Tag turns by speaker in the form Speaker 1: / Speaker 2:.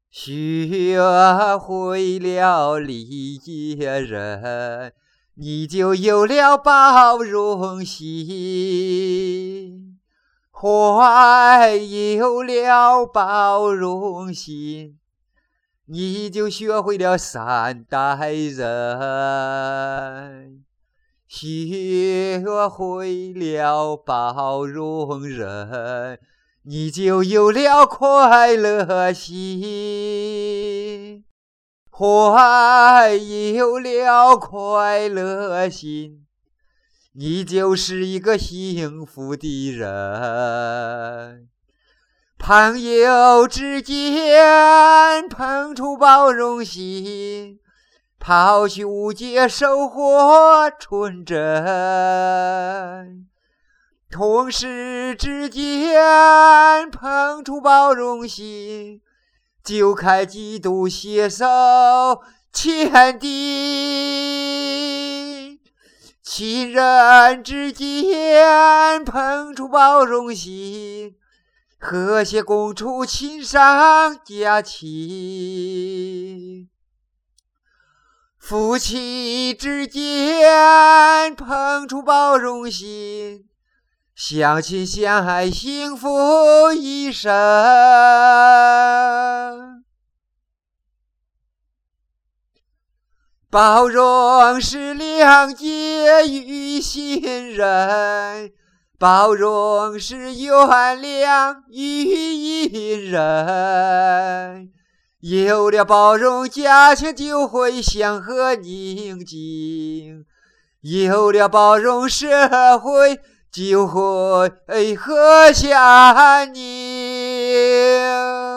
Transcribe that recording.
Speaker 1: 学会了理解人，你就有了包容心。怀有了包容心，你就学会了善待人。学会了包容人，你就有了快乐心。怀有了快乐心，你就是一个幸福的人。朋友之间碰出包容心，抛去误解，收获纯真。同事之间碰出包容心，就开几度携手签订。亲人之间碰出包容心，和谐共处，亲上加亲。夫妻之间碰出包容心，相亲相爱，幸福一生。包容是谅解与信任，包容是原谅与隐忍。有了包容，家庭就会祥和宁静；有了包容，社会就会和谐安宁。